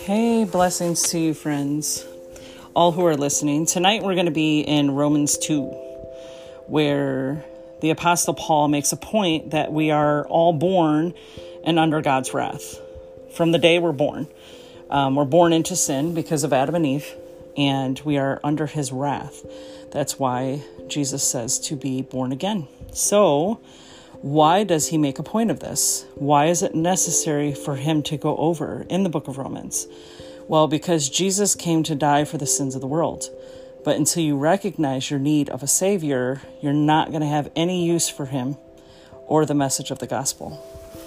Hey, blessings to you, friends, all who are listening. Tonight we're going to be in Romans 2, where the Apostle Paul makes a point that we are all born and under God's wrath. From the day we're born into sin because of Adam and Eve, and we are under his wrath. That's why Jesus says to be born again. So, why does he make a point of this? Why is it necessary for him to go over in the book of Romans? Well, because Jesus came to die for the sins of the world. But until you recognize your need of a Savior, you're not going to have any use for him or the message of the gospel.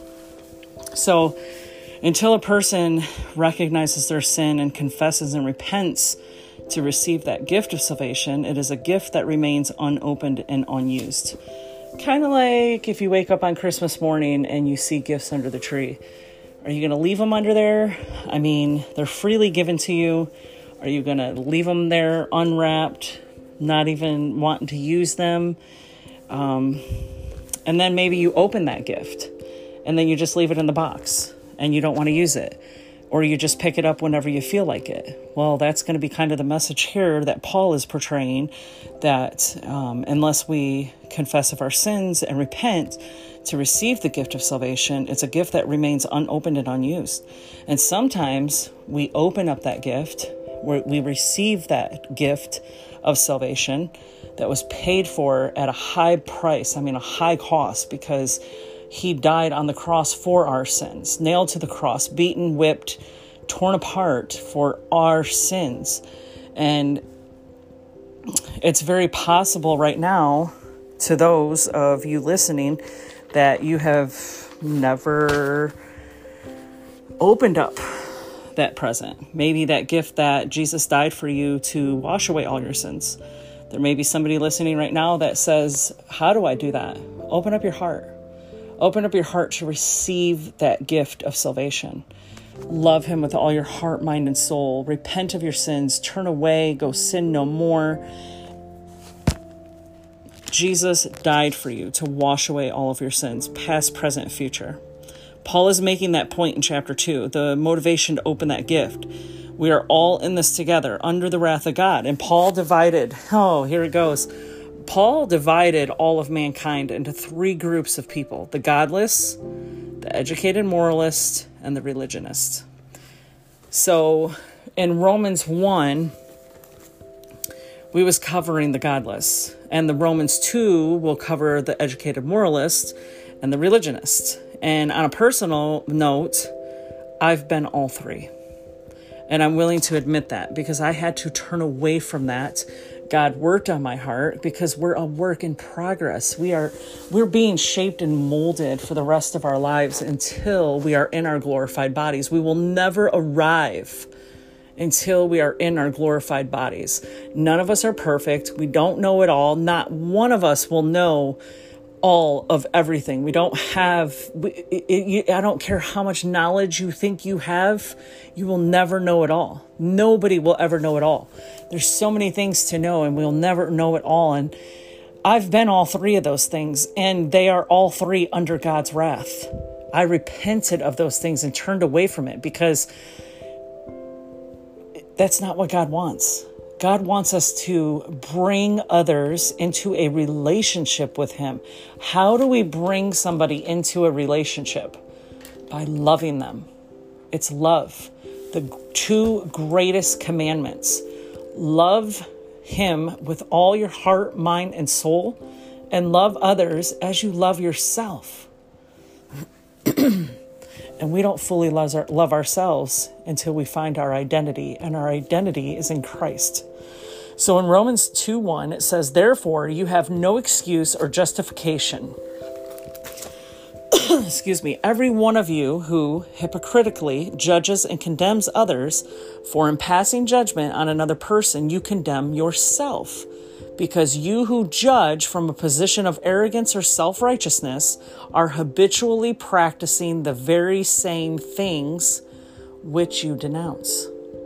So, until a person recognizes their sin and confesses and repents to receive that gift of salvation, it is a gift that remains unopened and unused. Kind of like if you wake up on Christmas morning and you see gifts under the tree. Are you going to leave them under there? I mean, they're freely given to you. Are you going to leave them there unwrapped, not even wanting to use them? And then maybe you open that gift and then you just leave it in the box and you don't want to use it. Or you just pick it up whenever you feel like it. Well, that's going to be kind of the message here that Paul is portraying, that unless we confess of our sins and repent to receive the gift of salvation, it's a gift that remains unopened and unused. And sometimes we open up that gift, we receive that gift of salvation that was paid for at a high price, a high cost, because he died on the cross for our sins, nailed to the cross, beaten, whipped, torn apart for our sins. And it's very possible right now, to those of you listening, that you have never opened up that present. Maybe that gift that Jesus died for you to wash away all your sins. There may be somebody listening right now that says, how do I do that? Open up your heart. Open up your heart to receive that gift of salvation. Love him with all your heart, mind, and soul. Repent of your sins. Turn away. Go sin no more. Jesus died for you to wash away all of your sins, past, present, future. Paul is making that point in chapter 2, the motivation to open that gift. We are all in this together, under the wrath of God. And Paul divided, here it goes. Paul divided all of mankind into three groups of people: the godless, the educated moralist, and the religionist. So in Romans 1, we was covering the godless, and the Romans 2 will cover the educated moralist and the religionist. And on a personal note, I've been all three. And I'm willing to admit that because I had to turn away from that. God worked on my heart because we're a work in progress. We're being shaped and molded for the rest of our lives until we are in our glorified bodies. We will never arrive until we are in our glorified bodies. None of us are perfect. We don't know it all. Not one of us will know all of everything. We don't have, I don't care how much knowledge you think you have, you will never know it all. Nobody will ever know it all. There's so many things to know and we'll never know it all. And I've been all three of those things, and they are all three under God's wrath. I repented of those things and turned away from it because that's not what God wants. God wants us to bring others into a relationship with him. How do we bring somebody into a relationship? By loving them. It's love. The two greatest commandments. Love him with all your heart, mind, and soul, and love others as you love yourself. And we don't fully love ourselves until we find our identity, and our identity is in Christ. So in Romans 2:1, it says, therefore, you have no excuse or justification. Every one of you who hypocritically judges and condemns others, for in passing judgment on another person, you condemn yourself. Because you who judge from a position of arrogance or self-righteousness are habitually practicing the very same things which you denounce.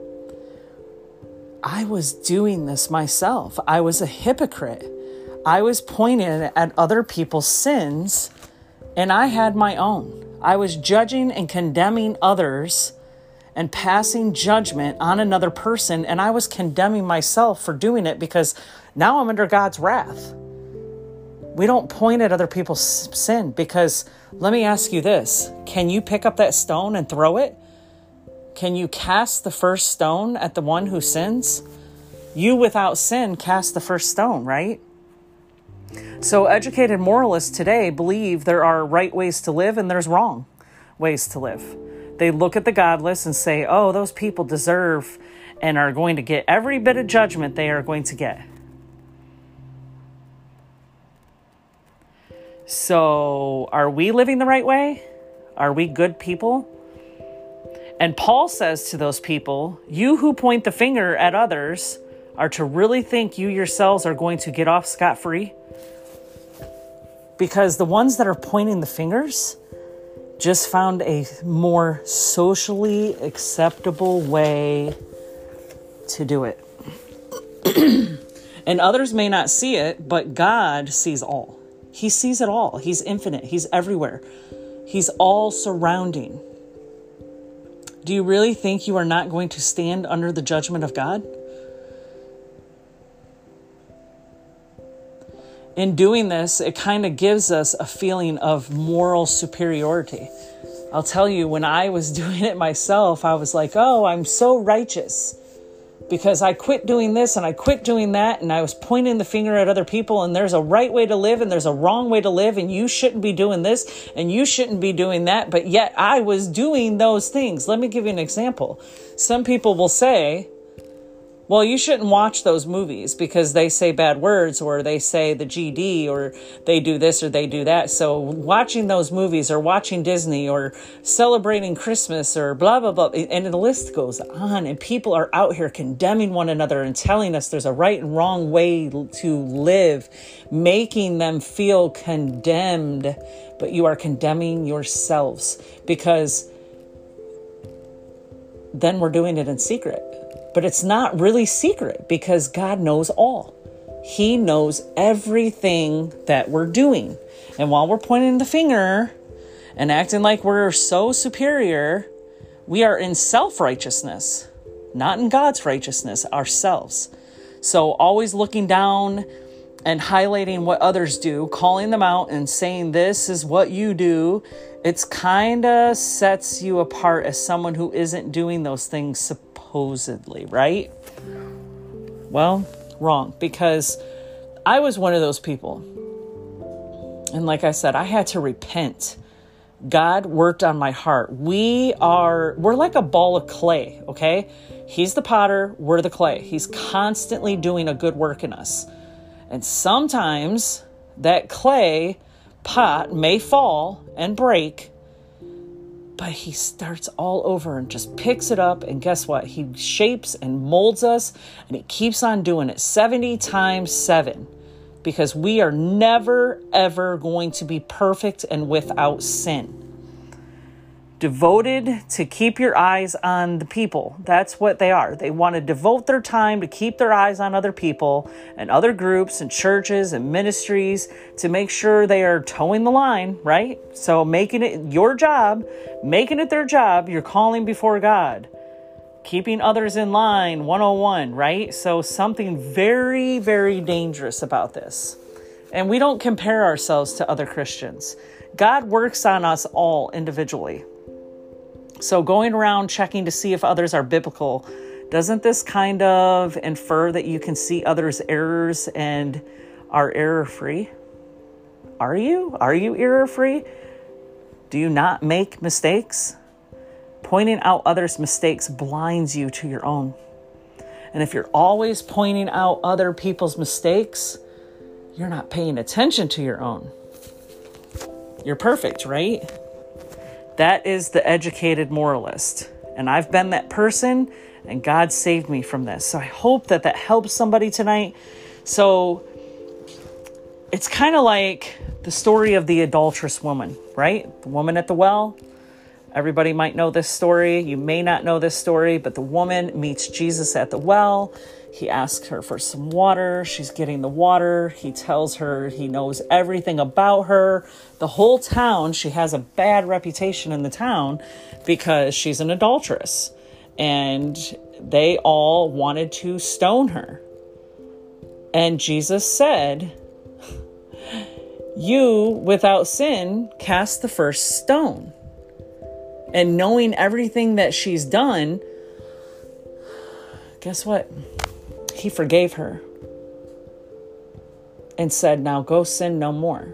I was doing this myself. I was a hypocrite. I was pointing at other people's sins, and I had my own. I was judging and condemning others and passing judgment on another person, and I was condemning myself for doing it because now I'm under God's wrath. We don't point at other people's sin because, let me ask you this, can you pick up that stone and throw it? Can you cast the first stone at the one who sins? You without sin cast the first stone, right? So educated moralists today believe there are right ways to live and there's wrong ways to live. They look at the godless and say, oh, those people deserve and are going to get every bit of judgment they are going to get. So are we living the right way? Are we good people? And Paul says to those people, you who point the finger at others are to really think you yourselves are going to get off scot-free. Because the ones that are pointing the fingers just found a more socially acceptable way to do it. And others may not see it, but God sees all. He sees it all. He's infinite. He's everywhere. He's all surrounding. Do you really think you are not going to stand under the judgment of God? In doing this, it kind of gives us a feeling of moral superiority. I'll tell you, when I was doing it myself, I was like, oh, I'm so righteous because I quit doing this and I quit doing that. And I was pointing the finger at other people, and there's a right way to live and there's a wrong way to live. And you shouldn't be doing this and you shouldn't be doing that. But yet I was doing those things. Let me give you an example. Some people will say, well, you shouldn't watch those movies because they say bad words, or they say the GD, or they do this or they do that. So watching those movies, or watching Disney, or celebrating Christmas, or blah, blah, blah. And the list goes on. And people are out here condemning one another and telling us there's a right and wrong way to live, making them feel condemned. But you are condemning yourselves, because then we're doing it in secret. But it's not really secret because God knows all. He knows everything that we're doing. And while we're pointing the finger and acting like we're so superior, we are in self-righteousness, not in God's righteousness, ourselves. So always looking down and highlighting what others do, calling them out and saying this is what you do, it's kind of sets you apart as someone who isn't doing those things supposedly, right? Well, wrong, because I was one of those people. And like I said, I had to repent. God worked on my heart. We're like a ball of clay, okay? He's the potter, we're the clay. He's constantly doing a good work in us. And sometimes that clay pot may fall and break, but he starts all over and just picks it up. And guess what? He shapes and molds us, and he keeps on doing it 70 times 7, because we are never, ever going to be perfect and without sin. Devoted to keep your eyes on the people. That's what they are. They want to devote their time to keep their eyes on other people and other groups and churches and ministries to make sure they are towing the line, right? So making it your job, making it their job, you're calling before God. Keeping others in line, 101, right? So something very, very dangerous about this. And we don't compare ourselves to other Christians. God works on us all individually. So going around checking to see if others are biblical, doesn't this kind of infer that you can see others' errors and are error-free? Are you? Are you error-free? Do you not make mistakes? Pointing out others' mistakes blinds you to your own. And if you're always pointing out other people's mistakes, you're not paying attention to your own. You're perfect, right? That is the educated moralist. And I've been that person, and God saved me from this. So I hope that helps somebody tonight. So it's kind of like the story of the adulterous woman, right? The woman at the well. Everybody might know this story. You may not know this story, but the woman meets Jesus at the well. He asks her for some water. She's getting the water. He tells her he knows everything about her. The whole town, she has a bad reputation in the town because she's an adulteress. and they all wanted to stone her. And Jesus said, you without sin cast the first stone. And knowing everything that she's done, guess what? He forgave her and said, now go sin no more.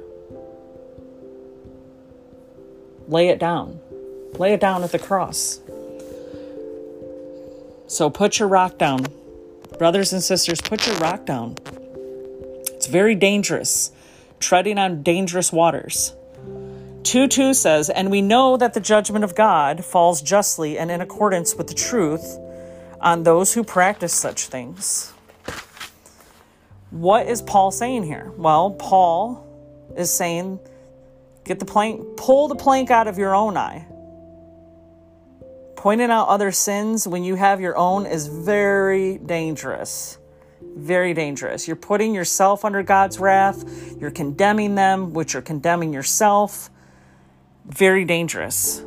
Lay it down. Lay it down at the cross. So put your rock down. Brothers and sisters, put your rock down. It's very dangerous. Treading on dangerous waters. 2:2 says, and we know that the judgment of God falls justly and in accordance with the truth on those who practice such things. What is Paul saying here? Well, Paul is saying, pull the plank out of your own eye. Pointing out other sins when you have your own is very dangerous. Very dangerous. You're putting yourself under God's wrath. You're condemning them, which you're condemning yourself. Very dangerous.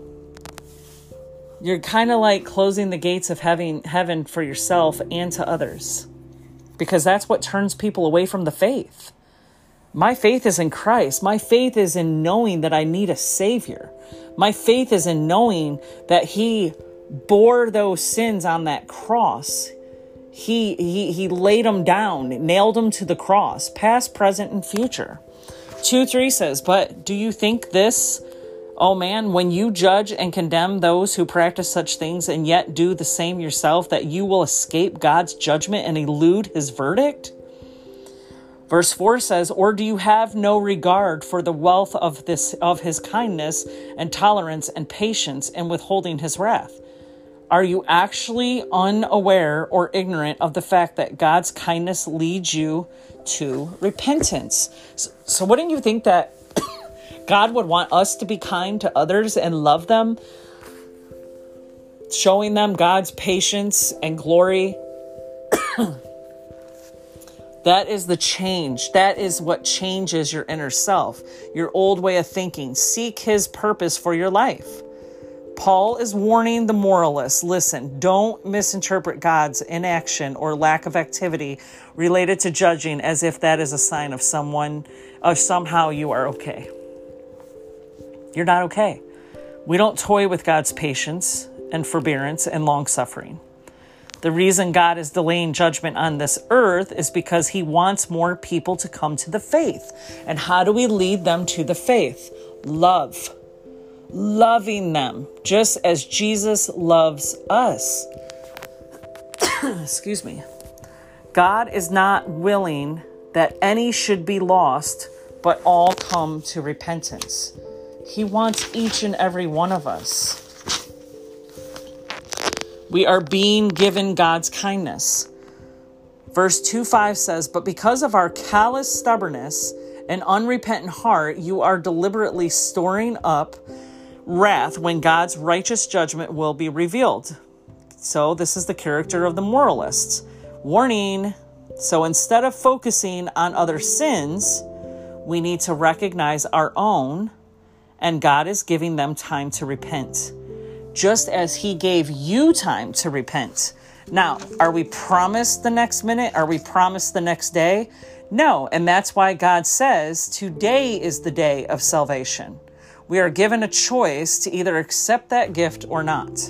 You're kind of like closing the gates of heaven for yourself and to others. Because that's what turns people away from the faith. My faith is in Christ. My faith is in knowing that I need a Savior. My faith is in knowing that He bore those sins on that cross. He laid them down, nailed them to the cross, past, present, and future. 2:3 says, but do you think this, oh man, when you judge and condemn those who practice such things and yet do the same yourself, that you will escape God's judgment and elude His verdict? Verse 4 says, or do you have no regard for the wealth of His kindness and tolerance and patience and withholding His wrath? Are you actually unaware or ignorant of the fact that God's kindness leads you to repentance? So wouldn't you think that God would want us to be kind to others and love them, showing them God's patience and glory? That is the change. That is what changes your inner self, your old way of thinking. Seek His purpose for your life. Paul is warning the moralists, listen, don't misinterpret God's inaction or lack of activity related to judging as if that is a sign of somehow you are okay. You're not okay. We don't toy with God's patience and forbearance and long-suffering. The reason God is delaying judgment on this earth is because He wants more people to come to the faith. And how do we lead them to the faith? Love. Loving them just as Jesus loves us. Excuse me. God is not willing that any should be lost, but all come to repentance. He wants each and every one of us. We are being given God's kindness. Verse 2:5 says, but because of our callous stubbornness and unrepentant heart, you are deliberately storing up wrath when God's righteous judgment will be revealed. So this is the character of the moralists. Warning. So instead of focusing on other sins, we need to recognize our own, and God is giving them time to repent, just as He gave you time to repent. Now, are we promised the next minute? Are we promised the next day? No, and that's why God says today is the day of salvation. We are given a choice to either accept that gift or not.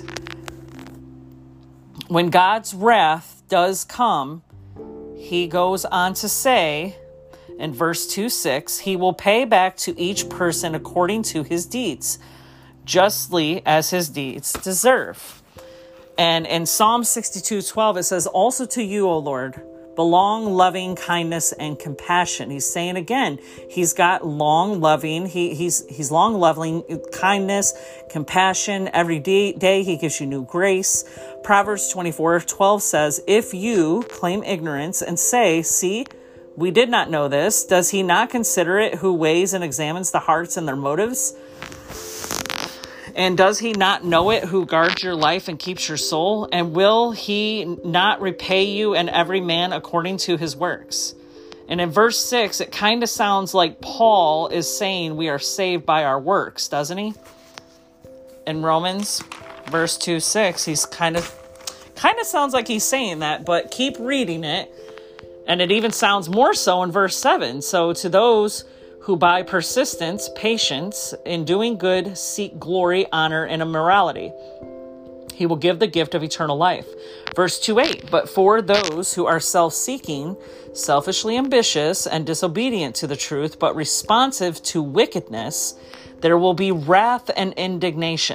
When God's wrath does come, He goes on to say in verse 2:6, He will pay back to each person according to his deeds, justly as his deeds deserve. And in Psalm 62:12, it says, also to you, O Lord, belong loving kindness and compassion. He's saying again, He's got long loving. He's long loving kindness, compassion. Every day He gives you new grace. Proverbs 24:12 says, if you claim ignorance and say, see, we did not know this, does He not consider it who weighs and examines the hearts and their motives? And does He not know it who guards your life and keeps your soul? And will He not repay you and every man according to his works? And in verse 6, it kind of sounds like Paul is saying we are saved by our works, doesn't he? In Romans, verse 2:6, he's kind of sounds like he's saying that, but keep reading it. And it even sounds more so in verse 7. So to those who by persistence, patience, in doing good, seek glory, honor, and immorality, he will give the gift of eternal life. Verse 2:8, but for those who are self-seeking, selfishly ambitious, and disobedient to the truth, but responsive to wickedness, there will be wrath and indignation.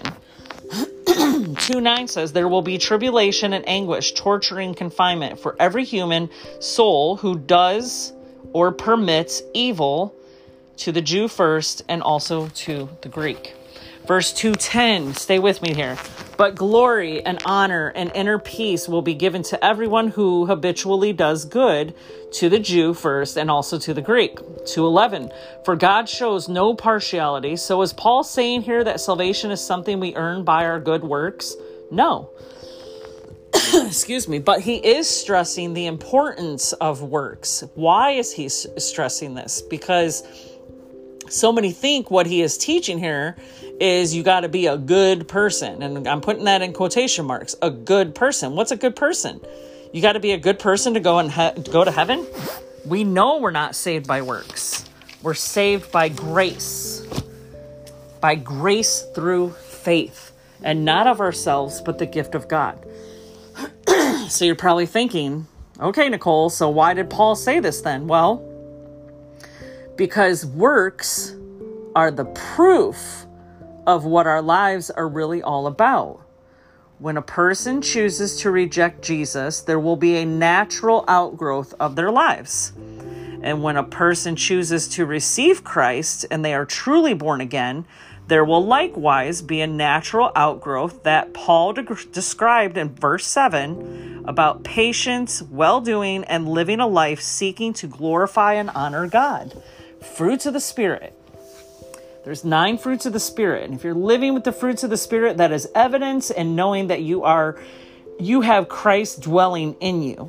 2:9 says, there will be tribulation and anguish, torturing confinement for every human soul who does or permits evil, to the Jew first and also to the Greek. Verse 2:10, stay with me here. But glory and honor and inner peace will be given to everyone who habitually does good, to the Jew first and also to the Greek. 2:11, for God shows no partiality. So is Paul saying here that salvation is something we earn by our good works? No. Excuse me. But he is stressing the importance of works. Why is he stressing this? Because so many think what he is teaching here is you got to be a good person. And I'm putting that in quotation marks, a good person. What's a good person? You got to be a good person to go to heaven? We know we're not saved by works. We're saved by grace. By grace through faith. And not of ourselves, but the gift of God. So you're probably thinking, okay, Nicole, so why did Paul say this then? Well, because works are the proof of what our lives are really all about. When a person chooses to reject Jesus, there will be a natural outgrowth of their lives. And when a person chooses to receive Christ and they are truly born again, there will likewise be a natural outgrowth that Paul described in verse 7 about patience, well-doing, and living a life seeking to glorify and honor God. Fruits of the Spirit. There's 9 fruits of the Spirit. And if you're living with the fruits of the Spirit, that is evidence and knowing that you have Christ dwelling in you.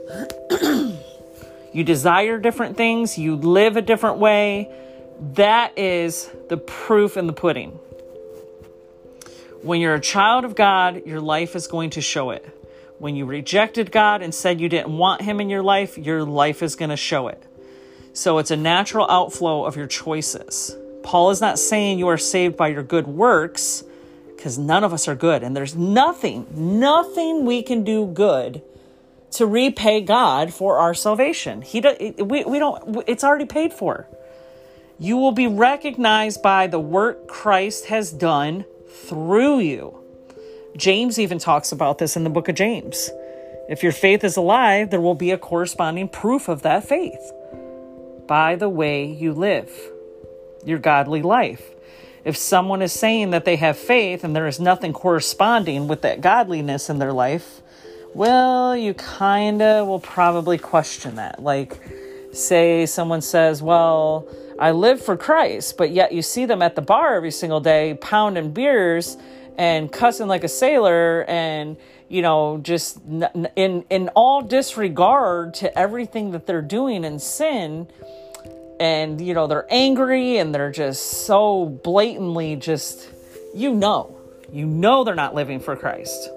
You desire different things. You live a different way. That is the proof in the pudding. When you're a child of God, your life is going to show it. When you rejected God and said you didn't want him in your life is going to show it. So it's a natural outflow of your choices. Paul is not saying you are saved by your good works, because none of us are good. And there's nothing we can do good to repay God for our salvation. It's already paid for. You will be recognized by the work Christ has done through you. James even talks about this in the book of James. If your faith is alive, there will be a corresponding proof of that faith by the way you live your godly life. If someone is saying that they have faith and there is nothing corresponding with that godliness in their life, well, you kind of will probably question that. Like, say someone says, well, I live for Christ, but yet you see them at the bar every single day, pounding beers and cussing like a sailor and, just in all disregard to everything that they're doing in sin. And, they're angry and they're just so blatantly just, they're not living for Christ.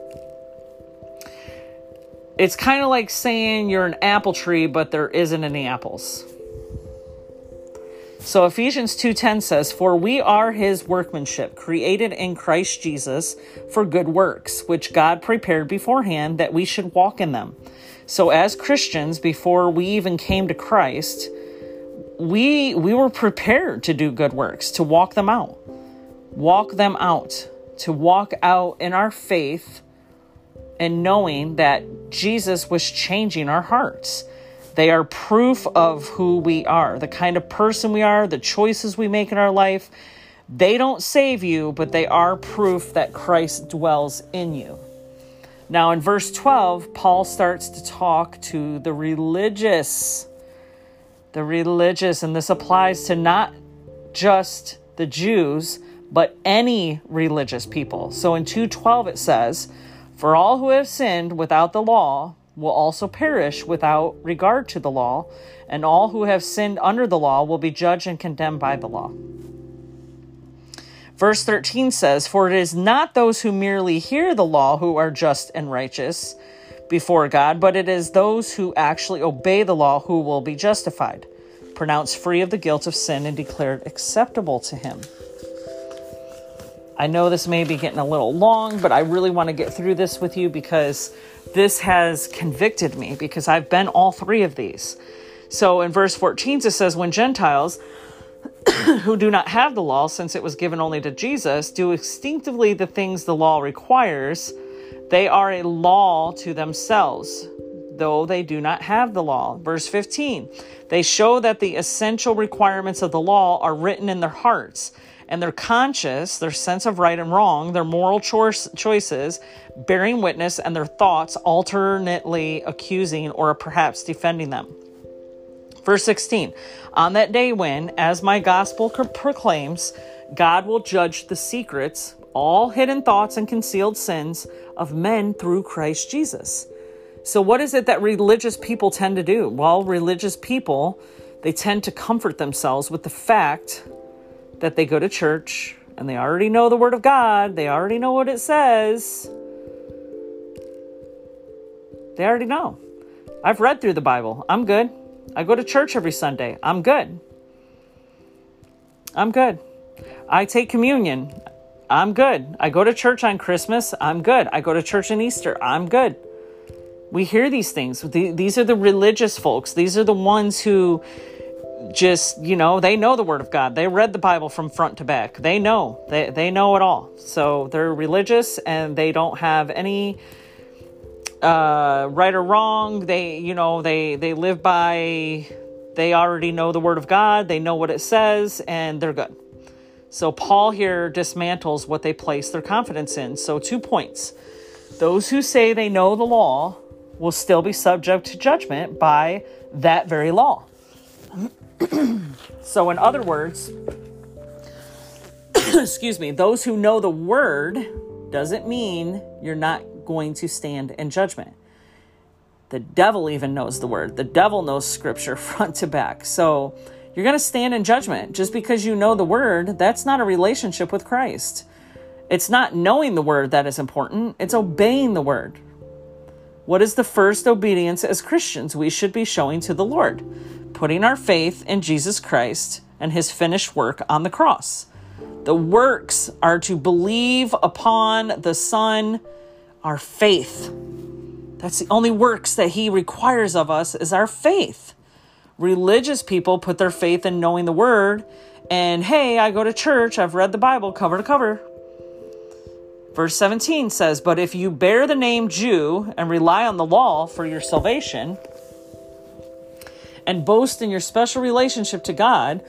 It's kind of like saying you're an apple tree, but there isn't any apples. So Ephesians 2:10 says, for we are his workmanship, created in Christ Jesus for good works, which God prepared beforehand that we should walk in them. So as Christians, before we even came to Christ, we were prepared to do good works, to walk them out, to walk out in our faith and knowing that Jesus was changing our hearts. They are proof of who we are, the kind of person we are, the choices we make in our life. They don't save you, but they are proof that Christ dwells in you. Now in verse 12, Paul starts to talk to the religious, and this applies to not just the Jews, but any religious people. So in 2:12 it says, for all who have sinned without the law will also perish without regard to the law, and all who have sinned under the law will be judged and condemned by the law. Verse 13 says, "For it is not those who merely hear the law who are just and righteous before God, but it is those who actually obey the law who will be justified, pronounced free of the guilt of sin, and declared acceptable to him." I know this may be getting a little long, but I really want to get through this with you because this has convicted me, because I've been all three of these. So in verse 14, it says, "When Gentiles who do not have the law, since it was given only to Jesus, do instinctively the things the law requires, they are a law to themselves, though they do not have the law." Verse 15, "They show that the essential requirements of the law are written in their hearts, and their conscience, their sense of right and wrong, their moral choices, bearing witness, and their thoughts alternately accusing or perhaps defending them." Verse 16, "On that day when, as my gospel proclaims, God will judge the secrets, all hidden thoughts and concealed sins of men through Christ Jesus." So what is it that religious people tend to do? Well, religious people, they tend to comfort themselves with the fact that they go to church and they already know the Word of God. They already know what it says. They already know. I've read through the Bible. I'm good. I go to church every Sunday. I'm good. I'm good. I take communion. I'm good. I go to church on Christmas. I'm good. I go to church on Easter. I'm good. We hear these things. These are the religious folks. These are the ones who just, they know the Word of God. They read the Bible from front to back. They know. They know it all. So they're religious and they don't have any right or wrong. They live by, they already know the Word of God. They know what it says and they're good. So Paul here dismantles what they place their confidence in. So 2 points. Those who say they know the law will still be subject to judgment by that very law. So in other words, those who know the Word doesn't mean you're not going to stand in judgment. The devil even knows the Word. The devil knows Scripture front to back. So you're going to stand in judgment. Just because you know the Word, that's not a relationship with Christ. It's not knowing the Word that is important. It's obeying the Word. What is the first obedience as Christians we should be showing to the Lord? Putting our faith in Jesus Christ and his finished work on the cross. The works are to believe upon the Son, our faith. That's the only works that he requires of us, is our faith. Religious people put their faith in knowing the Word and, hey, I go to church, I've read the Bible cover to cover. Verse 17 says, "But if you bear the name Jew and rely on the law for your salvation and boast in your special relationship to God,"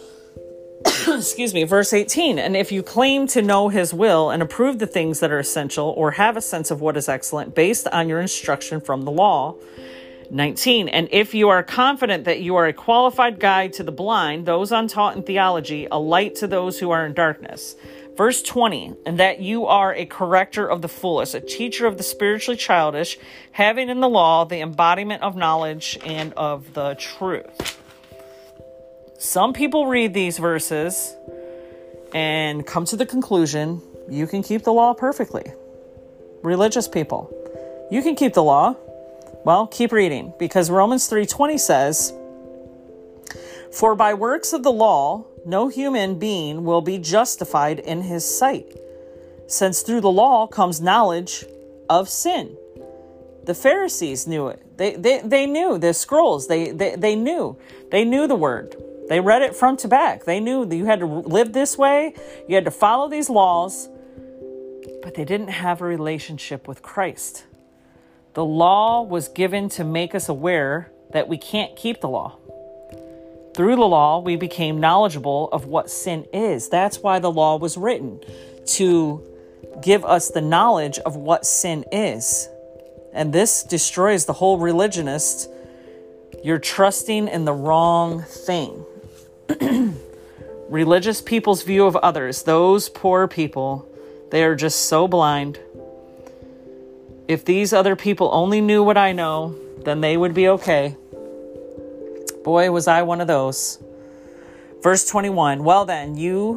verse 18, "and if you claim to know his will and approve the things that are essential or have a sense of what is excellent based on your instruction from the law." 19, "And if you are confident that you are a qualified guide to the blind, those untaught in theology, a light to those who are in darkness." Verse 20, "And that you are a corrector of the foolish, a teacher of the spiritually childish, having in the law the embodiment of knowledge and of the truth." Some people read these verses and come to the conclusion, you can keep the law perfectly. Religious people, you can keep the law. Well, keep reading, because Romans 3:20 says, "For by works of the law, no human being will be justified in his sight, since through the law comes knowledge of sin." The Pharisees knew it. They knew the scrolls. They knew the Word. They read it front to back. They knew that you had to live this way. You had to follow these laws, but they didn't have a relationship with Christ. The law was given to make us aware that we can't keep the law. Through the law, we became knowledgeable of what sin is. That's why the law was written, to give us the knowledge of what sin is. And this destroys the whole religionist. You're trusting in the wrong thing. Religious people's view of others, those poor people, they are just so blind. If these other people only knew what I know, then they would be okay. Boy, was I one of those. Verse 21, "Well then, you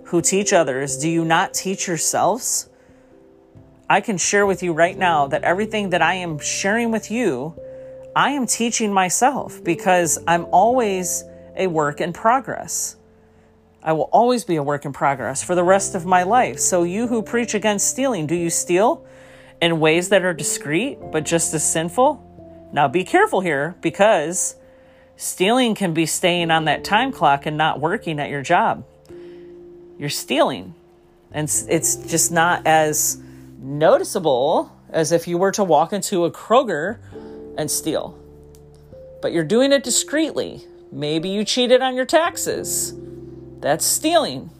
who teach others, do you not teach yourselves? I can share with you right now that everything that I am sharing with you, I am teaching myself because I'm always a work in progress. I will always be a work in progress for the rest of my life. So you who preach against stealing, do you steal in ways that are discreet but just as sinful? Now be careful here, because stealing can be staying on that time clock and not working at your job. You're stealing, and it's just not as noticeable as if you were to walk into a Kroger and steal. But you're doing it discreetly. Maybe you cheated on your taxes. That's stealing.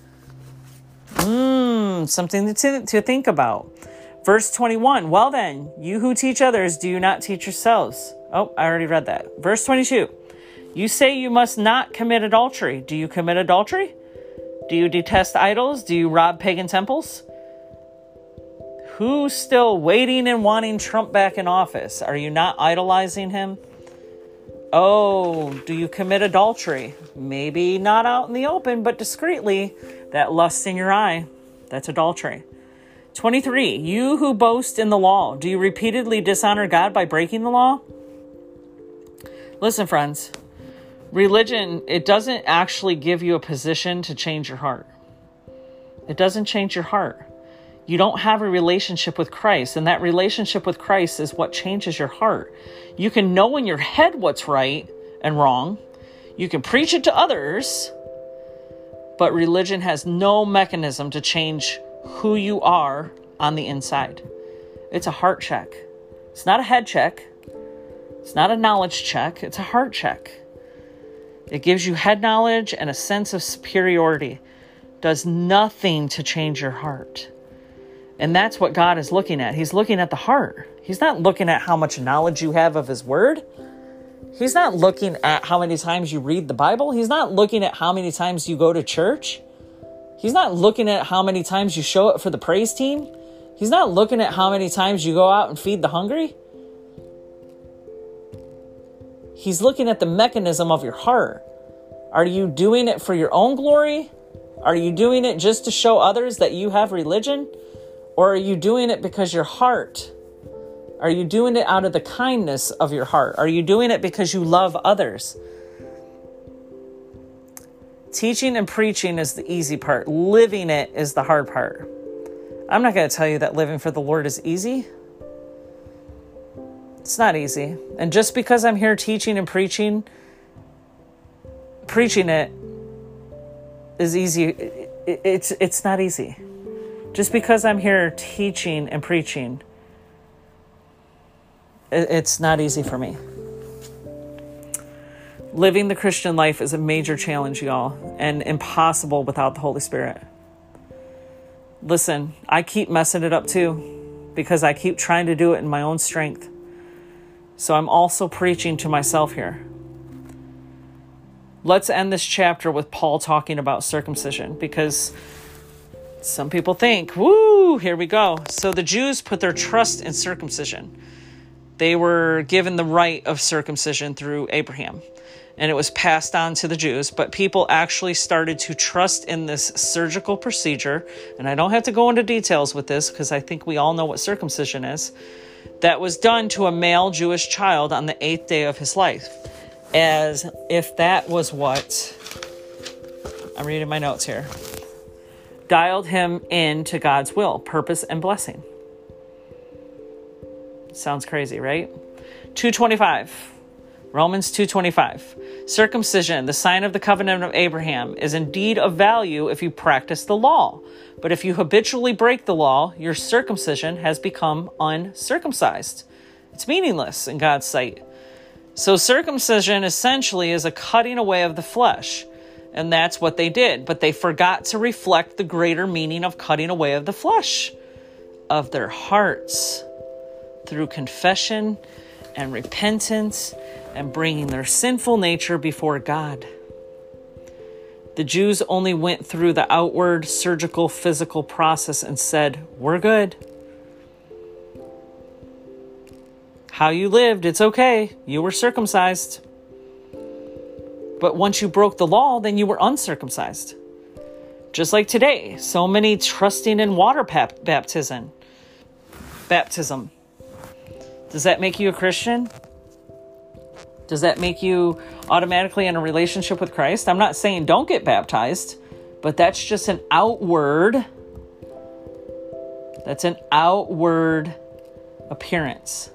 Something to think about. Verse 21, well then, you who teach others, do you not teach yourselves? Oh, I already read that. Verse 22, you say you must not commit adultery. Do you commit adultery? Do you detest idols? Do you rob pagan temples? Who's still waiting and wanting Trump back in office? Are you not idolizing him? Oh, do you commit adultery? Maybe not out in the open, but discreetly. That lust in your eye, that's adultery. 23, you who boast in the law, do you repeatedly dishonor God by breaking the law? Listen, friends, religion, it doesn't actually give you a position to change your heart. It doesn't change your heart. You don't have a relationship with Christ, and that relationship with Christ is what changes your heart. You can know in your head what's right and wrong. You can preach it to others, but religion has no mechanism to change who you are on the inside. It's a heart check. It's not a head check. It's not a knowledge check. It's a heart check. It gives you head knowledge and a sense of superiority. Does nothing to change your heart. And that's what God is looking at. He's looking at the heart. He's not looking at how much knowledge you have of his word. He's not looking at how many times you read the Bible. He's not looking at how many times you go to church. He's not looking at how many times you show up for the praise team. He's not looking at how many times you go out and feed the hungry. He's looking at the mechanism of your heart. Are you doing it for your own glory? Are you doing it just to show others that you have religion? Or are you doing it because your heart? Are you doing it out of the kindness of your heart? Are you doing it because you love others? Teaching and preaching is the easy part. Living it is the hard part. I'm not going to tell you that living for the Lord is easy. It's not easy. And just because I'm here teaching and preaching it is easy. It's not easy. Just because I'm here teaching and preaching, it's not easy for me. Living the Christian life is a major challenge, y'all, and impossible without the Holy Spirit. Listen, I keep messing it up too, because I keep trying to do it in my own strength. So I'm also preaching to myself here. Let's end this chapter with Paul talking about circumcision, because some people think, woo, here we go. So the Jews put their trust in circumcision. They were given the right of circumcision through Abraham, and it was passed on to the Jews. But people actually started to trust in this surgical procedure, and I don't have to go into details with this because I think we all know what circumcision is, that was done to a male Jewish child on the 8th day of his life, as if that was what, I'm reading my notes here, dialed him into God's will, purpose, and blessing. Sounds crazy, right? 2:25. Romans 2:25. Circumcision, the sign of the covenant of Abraham, is indeed of value if you practice the law. But if you habitually break the law, your circumcision has become uncircumcised. It's meaningless in God's sight. So circumcision essentially is a cutting away of the flesh. And that's what they did. But they forgot to reflect the greater meaning of cutting away of the flesh, of their hearts, through confession and repentance and bringing their sinful nature before God. The Jews only went through the outward, surgical, physical process and said, we're good. How you lived, it's okay. You were circumcised. But once you broke the law, then you were uncircumcised. Just like today, so many trusting in water baptism. Does that make you a Christian? Does that make you automatically in a relationship with Christ? I'm not saying don't get baptized, but that's just an outward. That's an outward appearance.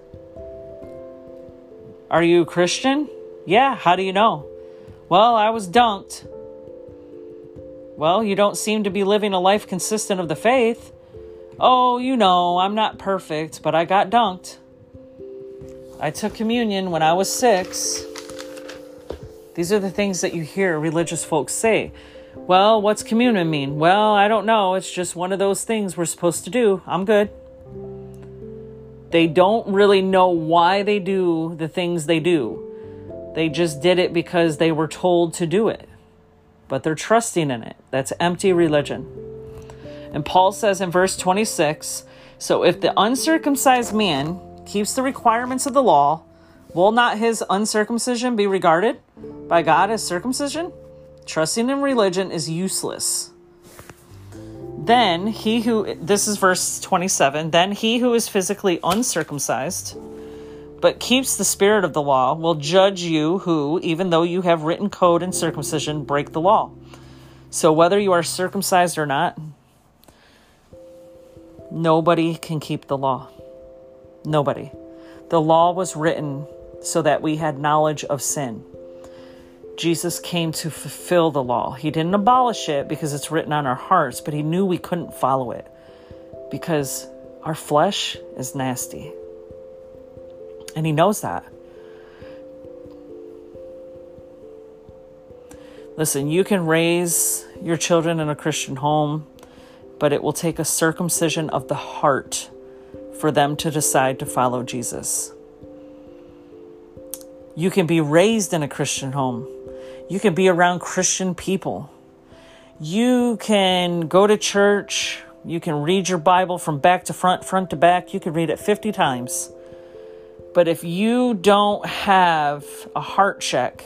Are you a Christian? Yeah. How do you know? Well, I was dunked. Well, you don't seem to be living a life consistent of the faith. Oh, I'm not perfect, but I got dunked. I took communion when I was 6. These are the things that you hear religious folks say. Well, what's communion mean? Well, I don't know. It's just one of those things we're supposed to do. I'm good. They don't really know why they do the things they do. They just did it because they were told to do it. But they're trusting in it. That's empty religion. And Paul says in verse 26, so if the uncircumcised man keeps the requirements of the law, will not his uncircumcision be regarded by God as circumcision? Trusting in religion is useless. Then this is verse 27, then he who is physically uncircumcised, but keeps the spirit of the law, will judge you who, even though you have written code and circumcision, break the law. So whether you are circumcised or not, nobody can keep the law. Nobody. The law was written so that we had knowledge of sin. Jesus came to fulfill the law. He didn't abolish it because it's written on our hearts, but he knew we couldn't follow it because our flesh is nasty. And he knows that. Listen, you can raise your children in a Christian home, but it will take a circumcision of the heart for them to decide to follow Jesus. You can be raised in a Christian home. You can be around Christian people. You can go to church. You can read your Bible from back to front, front to back. You can read it 50 times. But if you don't have a heart check,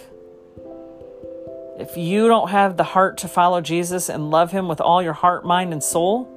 if you don't have the heart to follow Jesus and love him with all your heart, mind, and soul,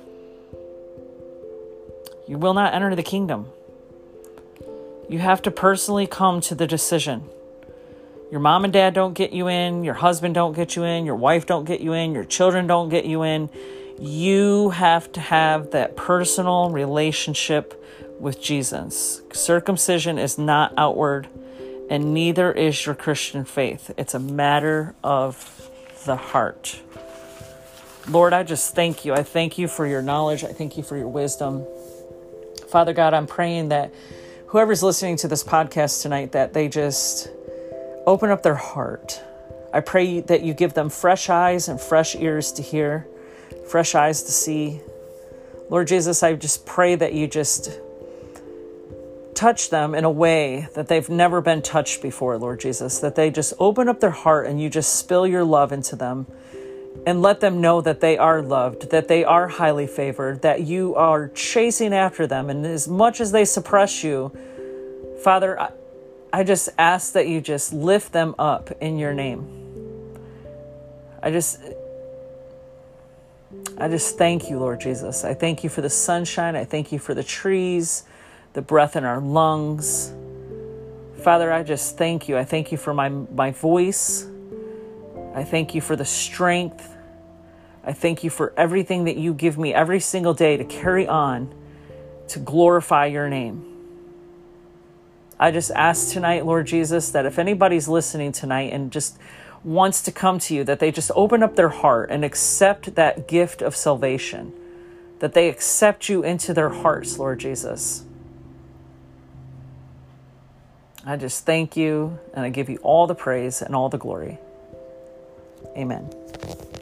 you will not enter the kingdom. You have to personally come to the decision. Your mom and dad don't get you in. Your husband don't get you in. Your wife don't get you in. Your children don't get you in. You have to have that personal relationship with Jesus. Circumcision is not outward, and neither is your Christian faith. It's a matter of the heart. Lord, I just thank you. I thank you for your knowledge. I thank you for your wisdom. Father God, I'm praying that whoever's listening to this podcast tonight, that they just open up their heart. I pray that you give them fresh eyes and fresh ears to hear, fresh eyes to see. Lord Jesus, I just pray that you just touch them in a way that they've never been touched before, Lord Jesus, that they just open up their heart and you just spill your love into them and let them know that they are loved, that they are highly favored, that you are chasing after them. And as much as they suppress you, Father, I just ask that you just lift them up in your name. I just thank you, Lord Jesus. I thank you for the sunshine. I thank you for the trees, the breath in our lungs. Father, I just thank you. I thank you for my voice. I thank you for the strength. I thank you for everything that you give me every single day to carry on, to glorify your name. I just ask tonight, Lord Jesus, that if anybody's listening tonight and just wants to come to you, that they just open up their heart and accept that gift of salvation, that they accept you into their hearts, Lord Jesus. I just thank you, and I give you all the praise and all the glory. Amen.